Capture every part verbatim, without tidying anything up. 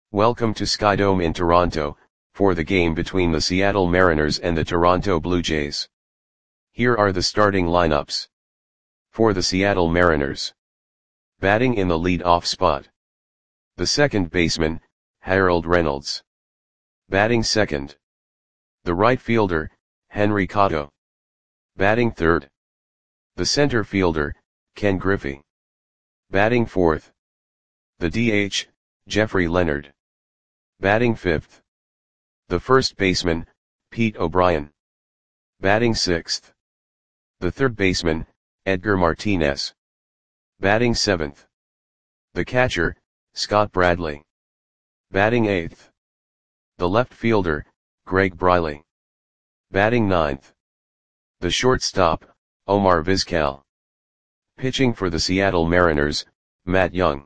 Welcome to Skydome in Toronto, for the game between the Seattle Mariners and the Toronto Blue Jays. Here are the starting lineups. For the Seattle Mariners. Batting in the lead-off spot. The second baseman, Harold Reynolds. Batting second. The right fielder, Henry Cotto. Batting third. The center fielder, Ken Griffey. Batting fourth. The D H, Jeffrey Leonard. Batting fifth. The first baseman, Pete O'Brien. Batting sixth. The third baseman, Edgar Martinez. Batting seventh. The catcher, Scott Bradley. Batting eighth. The left fielder, Greg Briley. Batting ninth. The shortstop, Omar Vizquel. Pitching for the Seattle Mariners, Matt Young.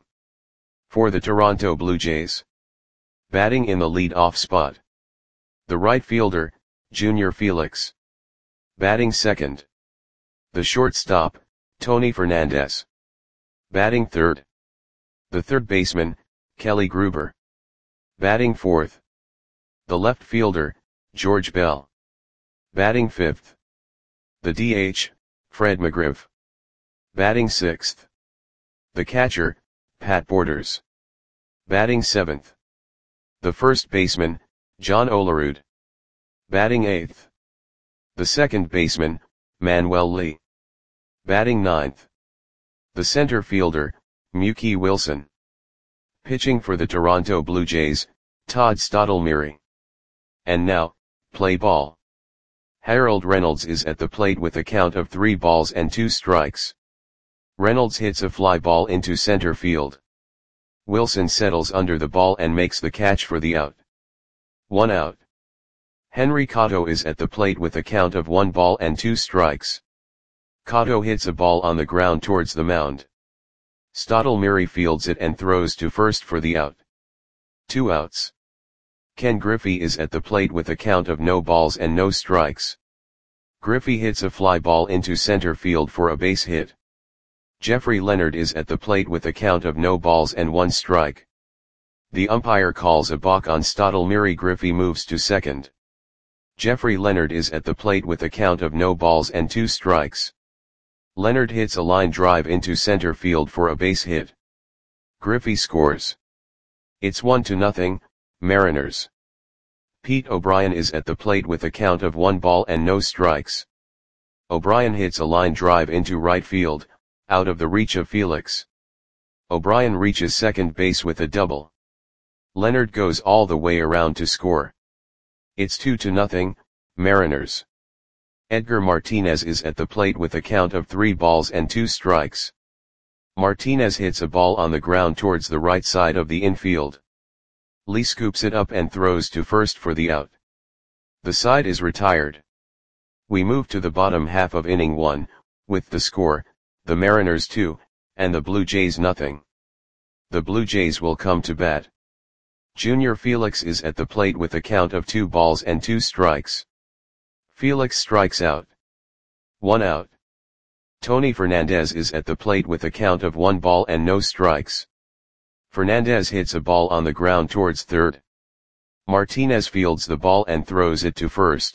For the Toronto Blue Jays. Batting in the lead-off spot. The right fielder, Junior Felix. Batting second. The shortstop, Tony Fernandez. Batting third. The third baseman, Kelly Gruber. Batting fourth. The left fielder, George Bell. Batting fifth. The D H, Fred McGriff. Batting sixth. The catcher, Pat Borders. Batting seventh. The first baseman, John Olerud. Batting eighth. The second baseman, Manuel Lee. Batting ninth. The center fielder, Mookie Wilson. Pitching for the Toronto Blue Jays, Todd Stottlemyre. And now, play ball. Harold Reynolds is at the plate with a count of three balls and two strikes. Reynolds hits a fly ball into center field. Wilson settles under the ball and makes the catch for the out. One out. Henry Cotto is at the plate with a count of one ball and two strikes. Cotto hits a ball on the ground towards the mound. Stottlemyre fields it and throws to first for the out. Two outs. Ken Griffey is at the plate with a count of no balls and no strikes. Griffey hits a fly ball into center field for a base hit. Jeffrey Leonard is at the plate with a count of no balls and one strike. The umpire calls a balk on Stottlemyre. Griffey moves to second. Jeffrey Leonard is at the plate with a count of no balls and two strikes. Leonard hits a line drive into center field for a base hit. Griffey scores. It's one to nothing, Mariners. Pete O'Brien is at the plate with a count of one ball and no strikes. O'Brien hits a line drive into right field, out of the reach of Felix. O'Brien reaches second base with a double. Leonard goes all the way around to score. It's two to nothing, Mariners. Edgar Martinez is at the plate with a count of three balls and two strikes. Martinez hits a ball on the ground towards the right side of the infield. Lee scoops it up and throws to first for the out. The side is retired. We move to the bottom half of inning one, with the score, the Mariners two, and the Blue Jays nothing. The Blue Jays will come to bat. Junior Felix is at the plate with a count of two balls and two strikes. Felix strikes out. One out. Tony Fernandez is at the plate with a count of one ball and no strikes. Fernandez hits a ball on the ground towards third. Martinez fields the ball and throws it to first.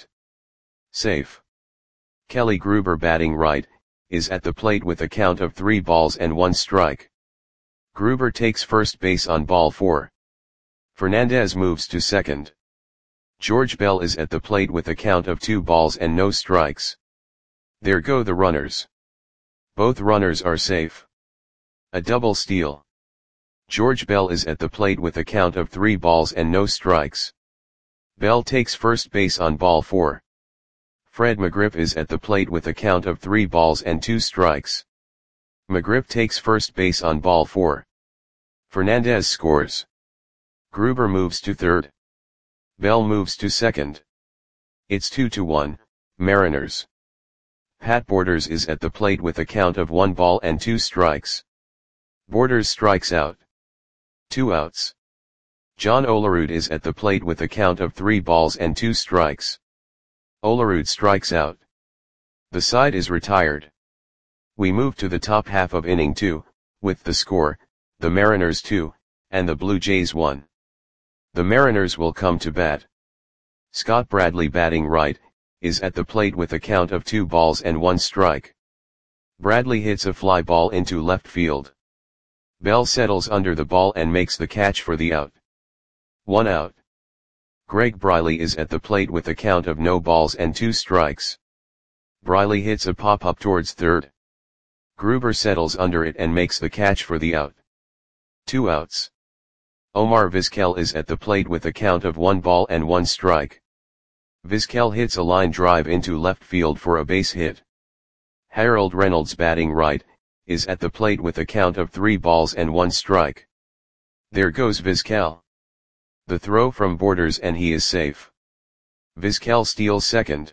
Safe. Kelly Gruber, batting right, is at the plate with a count of three balls and one strike. Gruber takes first base on ball four. Fernandez moves to second. George Bell is at the plate with a count of two balls and no strikes. There go the runners. Both runners are safe. A double steal. George Bell is at the plate with a count of three balls and no strikes. Bell takes first base on ball four. Fred McGriff is at the plate with a count of three balls and two strikes. McGriff takes first base on ball four. Fernandez scores. Gruber moves to third. Bell moves to second. It's two to one, Mariners. Pat Borders is at the plate with a count of one ball and two strikes. Borders strikes out. Two outs. John Olerud is at the plate with a count of three balls and two strikes. Olerud strikes out. The side is retired. We move to the top half of inning two, with the score, the Mariners two, and the Blue Jays one. The Mariners will come to bat. Scott Bradley, batting right, is at the plate with a count of two balls and one strike. Bradley hits a fly ball into left field. Bell settles under the ball and makes the catch for the out. One out. Greg Briley is at the plate with a count of no balls and two strikes. Briley hits a pop-up towards third. Gruber settles under it and makes the catch for the out. Two outs. Omar Vizquel is at the plate with a count of one ball and one strike. Vizquel hits a line drive into left field for a base hit. Harold Reynolds, batting right, is at the plate with a count of three balls and one strike. There goes Vizquel. The throw from Borders and he is safe. Vizquel steals second.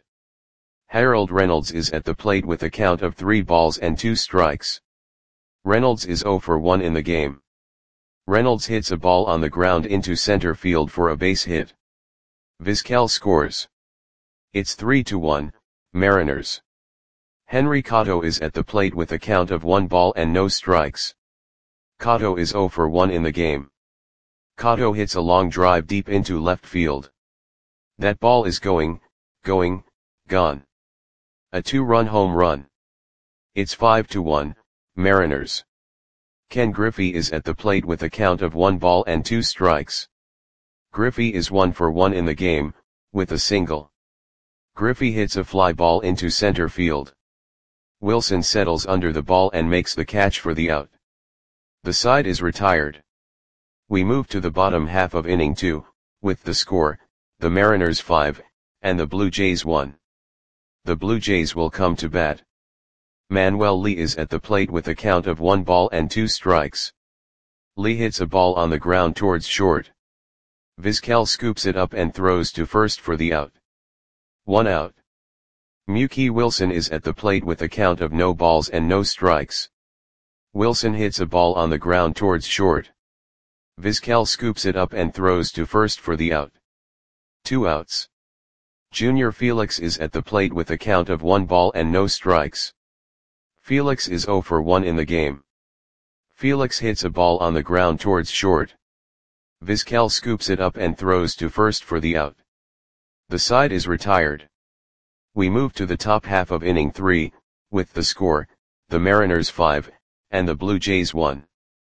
Harold Reynolds is at the plate with a count of three balls and two strikes. Reynolds is zero for one in the game. Reynolds hits a ball on the ground into center field for a base hit. Vizquel scores. It's three to one, Mariners. Henry Cotto is at the plate with a count of one ball and no strikes. Cotto is zero for one in the game. Cotto hits a long drive deep into left field. That ball is going, going, gone. A two-run home run. It's five to one, Mariners. Ken Griffey is at the plate with a count of one ball and two strikes. Griffey is one for one in the game, with a single. Griffey hits a fly ball into center field. Wilson settles under the ball and makes the catch for the out. The side is retired. We move to the bottom half of inning two, with the score, the Mariners five, and the Blue Jays one. The Blue Jays will come to bat. Manuel Lee is at the plate with a count of one ball and two strikes. Lee hits a ball on the ground towards short. Vizquel scoops it up and throws to first for the out. One out. Mookie Wilson is at the plate with a count of no balls and no strikes. Wilson hits a ball on the ground towards short. Vizquel scoops it up and throws to first for the out. Two outs. Junior Felix is at the plate with a count of one ball and no strikes. Felix is zero for one in the game. Felix hits a ball on the ground towards short. Vizquel scoops it up and throws to first for the out. The side is retired. We move to the top half of inning three, with the score, the Mariners five, and the Blue Jays one.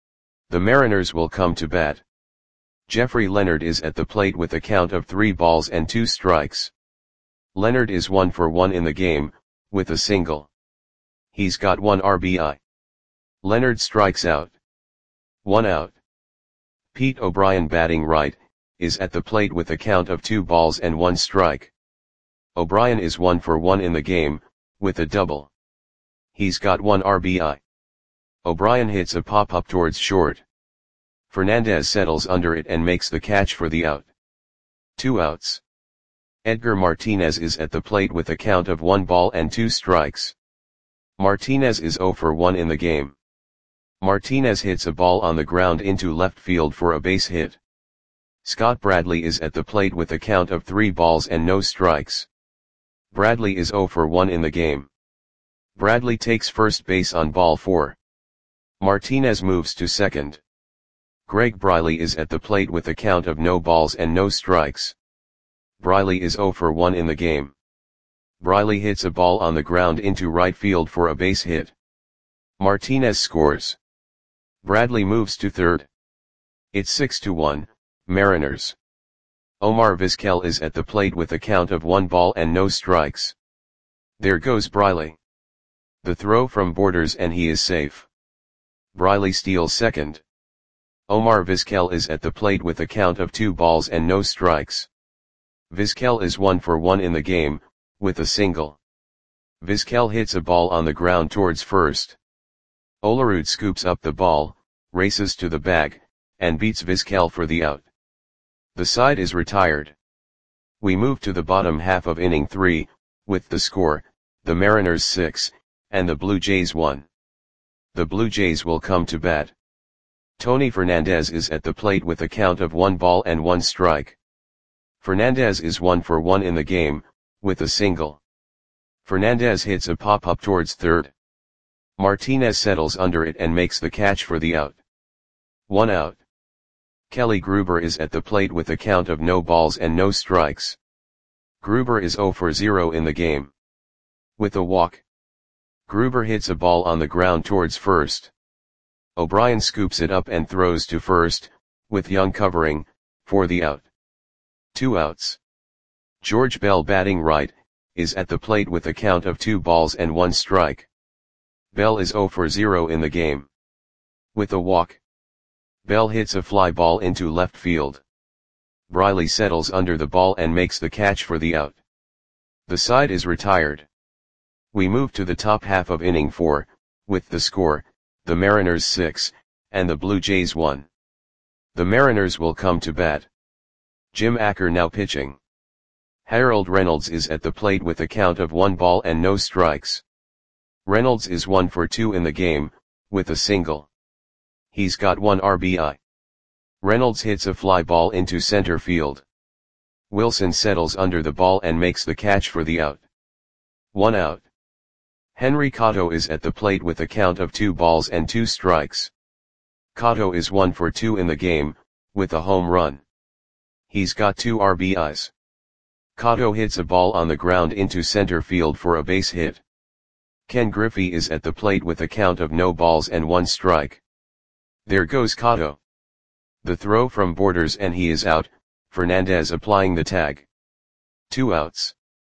The Mariners will come to bat. Jeffrey Leonard is at the plate with a count of three balls and two strikes. Leonard is one for one in the game, with a single. He's got one R B I. Leonard strikes out. One out. Pete O'Brien, batting right, is at the plate with a count of two balls and one strike. O'Brien is one for one in the game, with a double. He's got one R B I. O'Brien hits a pop-up towards short. Fernandez settles under it and makes the catch for the out. Two outs. Edgar Martinez is at the plate with a count of one ball and two strikes. Martinez is zero for one in the game. Martinez hits a ball on the ground into left field for a base hit. Scott Bradley is at the plate with a count of three balls and no strikes. Bradley is zero for one in the game. Bradley takes first base on ball four. Martinez moves to second. Greg Briley is at the plate with a count of no balls and no strikes. Briley is zero for one in the game. Briley hits a ball on the ground into right field for a base hit. Martinez scores. Bradley moves to third. It's six to one, Mariners. Omar Vizquel is at the plate with a count of one ball and no strikes. There goes Briley. The throw from Borders and he is safe. Briley steals second. Omar Vizquel is at the plate with a count of two balls and no strikes. Vizquel is one for one in the game, with a single. Vizquel hits a ball on the ground towards first. Olerud scoops up the ball, races to the bag, and beats Vizquel for the out. The side is retired. We move to the bottom half of inning three, with the score, the Mariners six, and the Blue Jays one. The Blue Jays will come to bat. Tony Fernandez is at the plate with a count of one ball and one strike. Fernandez is one for one in the game, with a single. Fernandez hits a pop-up towards third. Martinez settles under it and makes the catch for the out. One out. Kelly Gruber is at the plate with a count of no balls and no strikes. Gruber is zero for zero in the game. With a walk, Gruber hits a ball on the ground towards first. O'Brien scoops it up and throws to first, with Young covering, for the out. Two outs. George Bell, batting right, is at the plate with a count of two balls and one strike. Bell is zero for zero in the game. With a walk, Bell hits a fly ball into left field. Briley settles under the ball and makes the catch for the out. The side is retired. We move to the top half of inning four, with the score, the Mariners six, and the Blue Jays one. The Mariners will come to bat. Jim Acker now pitching. Harold Reynolds is at the plate with a count of one ball and no strikes. Reynolds is one for two in the game, with a single. He's got one R B I. Reynolds hits a fly ball into center field. Wilson settles under the ball and makes the catch for the out. One out. Henry Cotto is at the plate with a count of two balls and two strikes. Cotto is one for two in the game, with a home run. He's got two R B Is. Cotto hits a ball on the ground into center field for a base hit. Ken Griffey is at the plate with a count of no balls and one strike. There goes Cotto. The throw from Borders and he is out, Fernandez applying the tag. Two outs.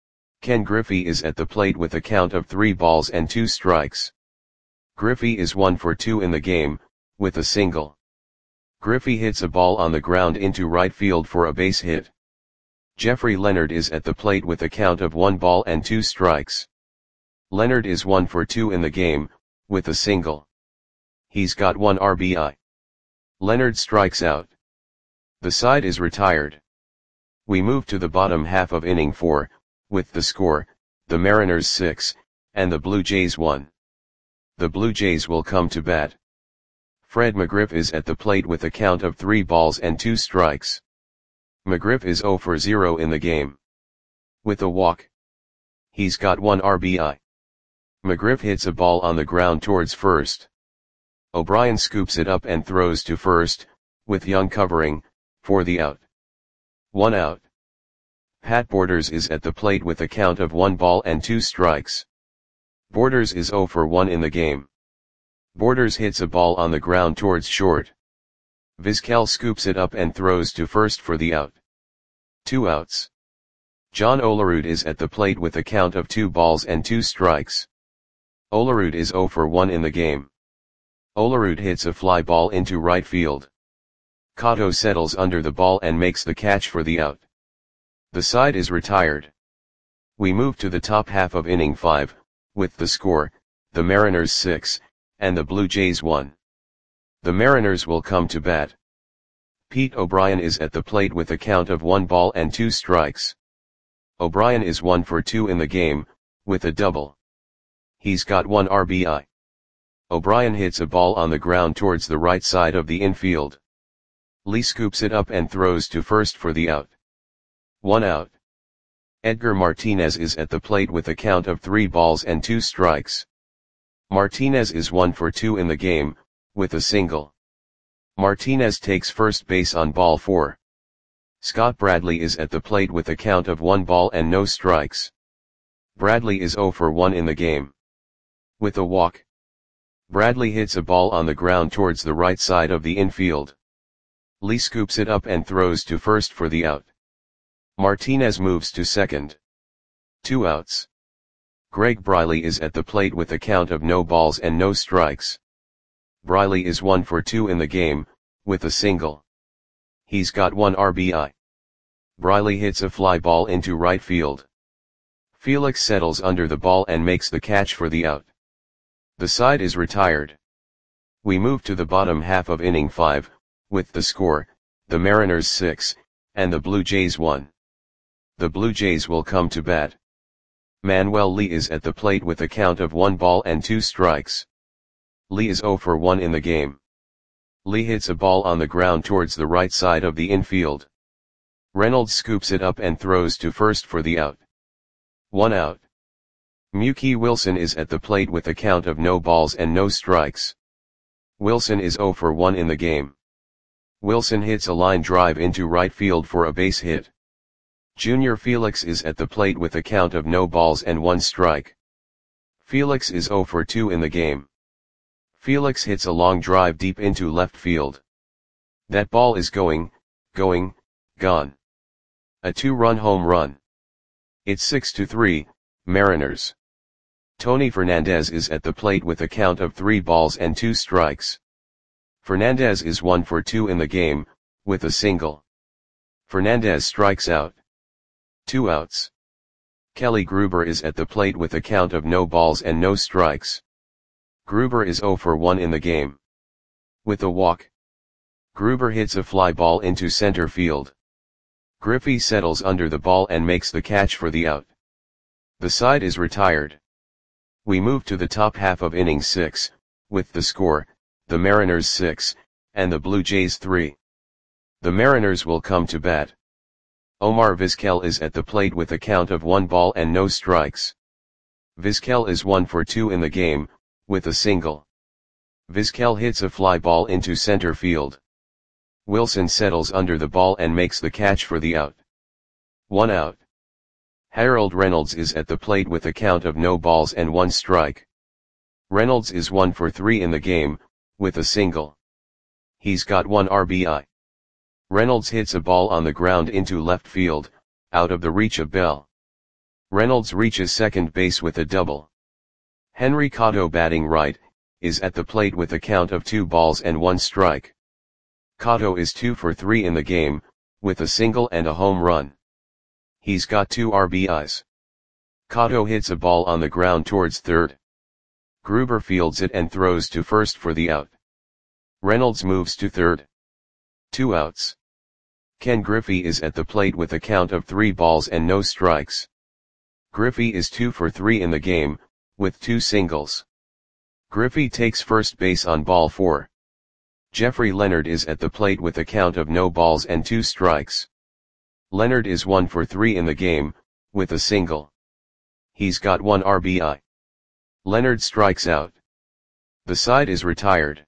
Ken Griffey is at the plate with a count of three balls and two strikes. Griffey is one for two in the game, with a single. Griffey hits a ball on the ground into right field for a base hit. Jeffrey Leonard is at the plate with a count of one ball and two strikes. Leonard is one for two in the game, with a single. He's got one R B I. Leonard strikes out. The side is retired. We move to the bottom half of inning four, with the score, the Mariners six, and the Blue Jays one. The Blue Jays will come to bat. Fred McGriff is at the plate with a count of three balls and two strikes. McGriff is zero for zero in the game. With a walk, he's got one R B I. McGriff hits a ball on the ground towards first. O'Brien scoops it up and throws to first, with Young covering, for the out. One out. Pat Borders is at the plate with a count of one ball and two strikes. Borders is zero for one in the game. Borders hits a ball on the ground towards short. Vizquel scoops it up and throws to first for the out. Two outs. John Olerud is at the plate with a count of two balls and two strikes. Olerud is zero for one in the game. Olerud hits a fly ball into right field. Cotto settles under the ball and makes the catch for the out. The side is retired. We move to the top half of inning five, with the score, the Mariners six, and the Blue Jays one. The Mariners will come to bat. Pete O'Brien is at the plate with a count of one ball and two strikes. O'Brien is one for two in the game, with a double. He's got one R B I. O'Brien hits a ball on the ground towards the right side of the infield. Lee scoops it up and throws to first for the out. One out. Edgar Martinez is at the plate with a count of three balls and two strikes. Martinez is one for two in the game, with a single. Martinez takes first base on ball four. Scott Bradley is at the plate with a count of one ball and no strikes. Bradley is zero for one in the game. With a walk, Bradley hits a ball on the ground towards the right side of the infield. Lee scoops it up and throws to first for the out. Martinez moves to second. Two outs. Greg Briley is at the plate with a count of no balls and no strikes. Briley is one for two in the game, with a single. He's got one R B I. Briley hits a fly ball into right field. Felix settles under the ball and makes the catch for the out. The side is retired. We move to the bottom half of inning five, with the score, the Mariners six, and the Blue Jays one. The Blue Jays will come to bat. Manuel Lee is at the plate with a count of one ball and two strikes. Lee is zero for one in the game. Lee hits a ball on the ground towards the right side of the infield. Reynolds scoops it up and throws to first for the out. One out. Mookie Wilson is at the plate with a count of no balls and no strikes. Wilson is zero for one in the game. Wilson hits a line drive into right field for a base hit. Junior Felix is at the plate with a count of no balls and one strike. Felix is oh for two in the game. Felix hits a long drive deep into left field. That ball is going, going, gone. A two-run home run. It's six to three, Mariners. Tony Fernandez is at the plate with a count of three balls and two strikes. Fernandez is one for two in the game, with a single. Fernandez strikes out. Two outs. Kelly Gruber is at the plate with a count of no balls and no strikes. Gruber is oh for one in the game. With a walk. Gruber hits a fly ball into center field. Griffey settles under the ball and makes the catch for the out. The side is retired. We move to the top half of inning six, with the score, the Mariners six, and the Blue Jays three. The Mariners will come to bat. Omar Vizquel is at the plate with a count of one ball and no strikes. Vizquel is one for two in the game, with a single. Vizquel hits a fly ball into center field. Wilson settles under the ball and makes the catch for the out. One out. Harold Reynolds is at the plate with a count of no balls and one strike. Reynolds is one for three in the game, with a single. He's got one R B I. Reynolds hits a ball on the ground into left field, out of the reach of Bell. Reynolds reaches second base with a double. Henry Cotto, batting right, is at the plate with a count of two balls and one strike. Cotto is two for three in the game, with a single and a home run. He's got two R B Is. Cotto hits a ball on the ground towards third. Gruber fields it and throws to first for the out. Reynolds moves to third. Two outs. Ken Griffey is at the plate with a count of three balls and no strikes. Griffey is two for three in the game, with two singles. Griffey takes first base on ball four. Jeffrey Leonard is at the plate with a count of no balls and two strikes. Leonard is one for three in the game, with a single. He's got one R B I. Leonard strikes out. The side is retired.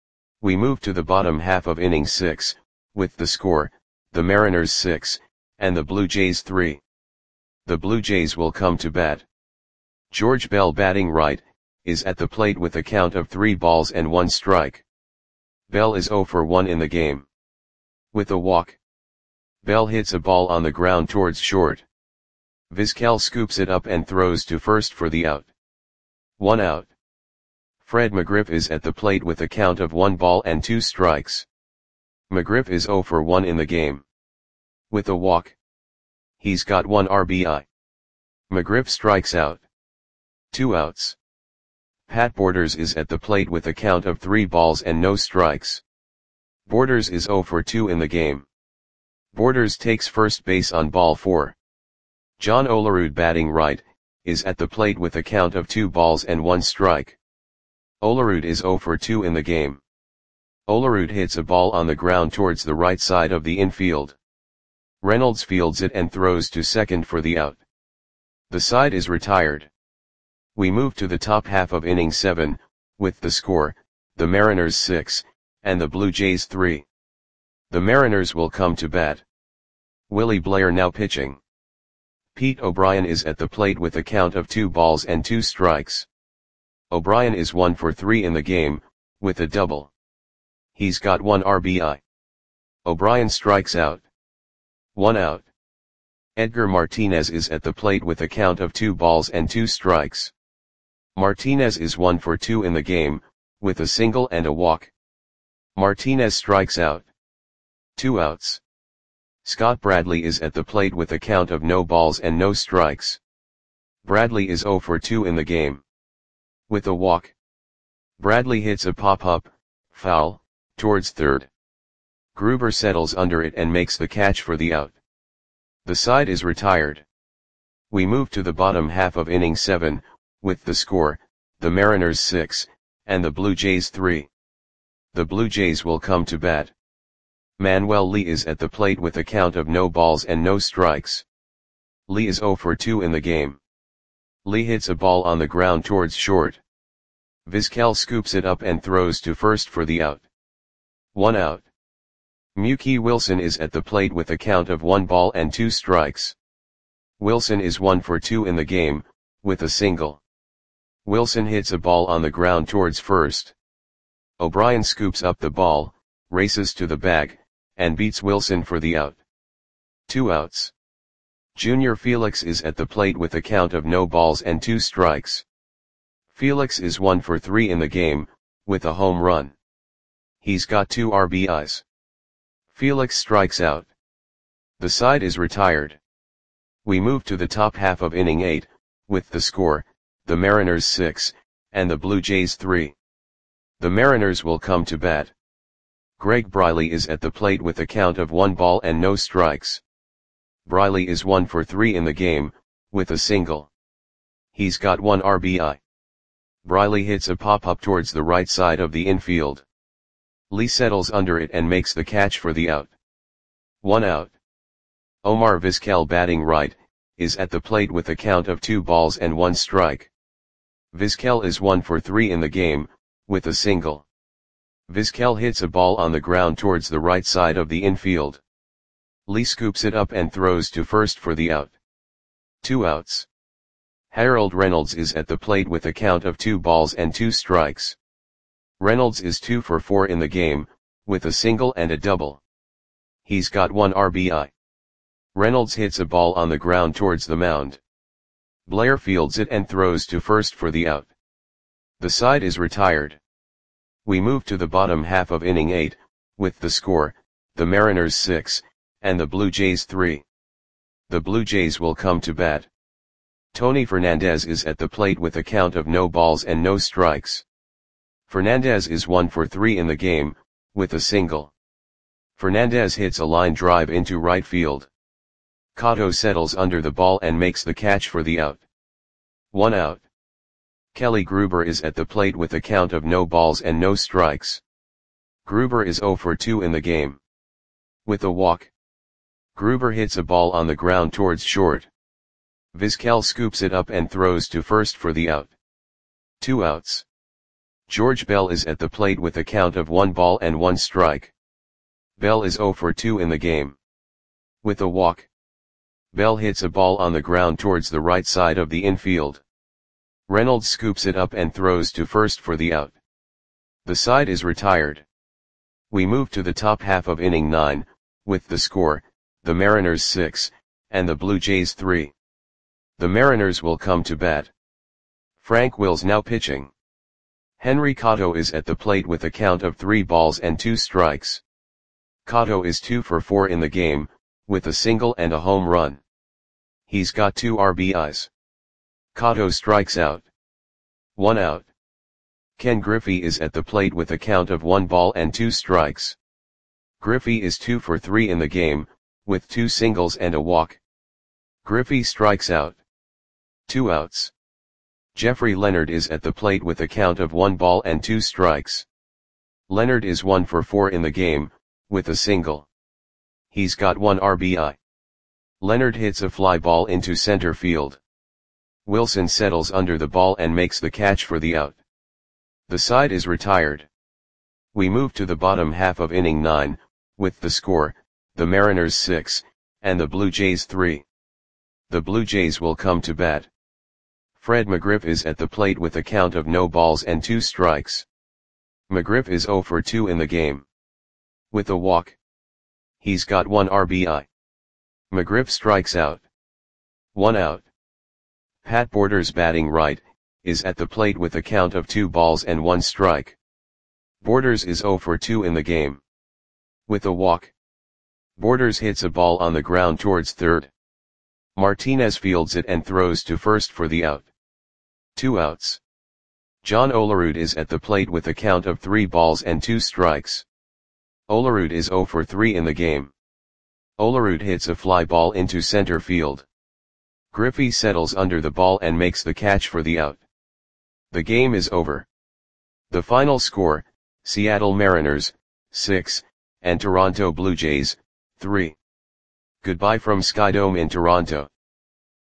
We move to the bottom half of inning six, with the score, the Mariners six, and the Blue Jays three. The Blue Jays will come to bat. George Bell, batting right, is at the plate with a count of three balls and one strike. Bell is oh for one in the game. With a walk. Bell hits a ball on the ground towards short. Vizquel scoops it up and throws to first for the out. One out. Fred McGriff is at the plate with a count of one ball and two strikes. McGriff is oh for one in the game. With a walk. He's got one R B I. McGriff strikes out. Two outs. Pat Borders is at the plate with a count of three balls and no strikes. Borders is oh for two in the game. Borders takes first base on ball four. John Olerud, batting right, is at the plate with a count of two balls and one strike. Olerud is oh for two in the game. Olerud hits a ball on the ground towards the right side of the infield. Reynolds fields it and throws to second for the out. The side is retired. We move to the top half of inning seven, with the score, the Mariners six, and the Blue Jays three. The Mariners will come to bat. Willie Blair now pitching. Pete O'Brien is at the plate with a count of two balls and two strikes. O'Brien is one for three in the game, with a double. He's got one R B I. O'Brien strikes out. One out. Edgar Martinez is at the plate with a count of two balls and two strikes. Martinez is one for two in the game, with a single and a walk. Martinez strikes out. Two outs. Scott Bradley is at the plate with a count of no balls and no strikes. Bradley is oh for two in the game. With a walk. Bradley hits a pop-up, foul, towards third. Gruber settles under it and makes the catch for the out. The side is retired. We move to the bottom half of inning seven, with the score, the Mariners six, and the Blue Jays three. The Blue Jays will come to bat. Manuel Lee is at the plate with a count of no balls and no strikes. Lee is oh for two in the game. Lee hits a ball on the ground towards short. Vizquel scoops it up and throws to first for the out. One out. Mookie Wilson is at the plate with a count of one ball and two strikes. Wilson is one for two in the game, with a single. Wilson hits a ball on the ground towards first. O'Brien scoops up the ball, races to the bag, and beats Wilson for the out. Two outs. Junior Felix is at the plate with a count of no balls and two strikes. Felix is one for three in the game, with a home run. He's got two R B Is. Felix strikes out. The side is retired. We move to the top half of inning eight, with the score, the Mariners six, and the Blue Jays three. The Mariners will come to bat. Greg Briley is at the plate with a count of one ball and no strikes. Briley is one for three in the game, with a single. He's got one R B I. Briley hits a pop-up towards the right side of the infield. Lee settles under it and makes the catch for the out. One out. Omar Vizquel, batting right, is at the plate with a count of two balls and one strike. Vizquel is one for three in the game, with a single. Vizquel hits a ball on the ground towards the right side of the infield. Lee scoops it up and throws to first for the out. Two outs. Harold Reynolds is at the plate with a count of two balls and two strikes. Reynolds is two for four in the game, with a single and a double. He's got one R B I. Reynolds hits a ball on the ground towards the mound. Blair fields it and throws to first for the out. The side is retired. We move to the bottom half of inning eight, with the score, the Mariners six, and the Blue Jays three. The Blue Jays will come to bat. Tony Fernandez is at the plate with a count of no balls and no strikes. Fernandez is one for three in the game, with a single. Fernandez hits a line drive into right field. Cotto settles under the ball and makes the catch for the out. One out. Kelly Gruber is at the plate with a count of no balls and no strikes. Gruber is zero for two in the game. With a walk. Gruber hits a ball on the ground towards short. Vizquel scoops it up and throws to first for the out. Two outs. George Bell is at the plate with a count of one ball and one strike. Bell is zero for two in the game. With a walk. Bell hits a ball on the ground towards the right side of the infield. Reynolds scoops it up and throws to first for the out. The side is retired. We move to the top half of inning nine, with the score, the Mariners six, and the Blue Jays three. The Mariners will come to bat. Frank Wills now pitching. Henry Cotto is at the plate with a count of three balls and two strikes. Cotto is two for four in the game, with a single and a home run. He's got two R B Is. Cotto strikes out. One out. Ken Griffey is at the plate with a count of one ball and two strikes. Griffey is two for three in the game, with two singles and a walk. Griffey strikes out. Two outs. Jeffrey Leonard is at the plate with a count of one ball and two strikes. Leonard is one for four in the game, with a single. He's got one R B I. Leonard hits a fly ball into center field. Wilson settles under the ball and makes the catch for the out. The side is retired. We move to the bottom half of inning nine, with the score, the Mariners six, and the Blue Jays three. The Blue Jays will come to bat. Fred McGriff is at the plate with a count of no balls and two strikes. McGriff is zero for two in the game. With a walk. He's got one R B I. McGriff strikes out. One out. Pat Borders, batting right, is at the plate with a count of two balls and one strike. Borders is zero for two in the game. With a walk. Borders hits a ball on the ground towards third. Martinez fields it and throws to first for the out. Two outs. John Olerud is at the plate with a count of three balls and two strikes. Olerud is zero for three in the game. Olerud hits a fly ball into center field. Griffey settles under the ball and makes the catch for the out. The game is over. The final score, Seattle Mariners, six, and Toronto Blue Jays, three. Goodbye from Skydome in Toronto.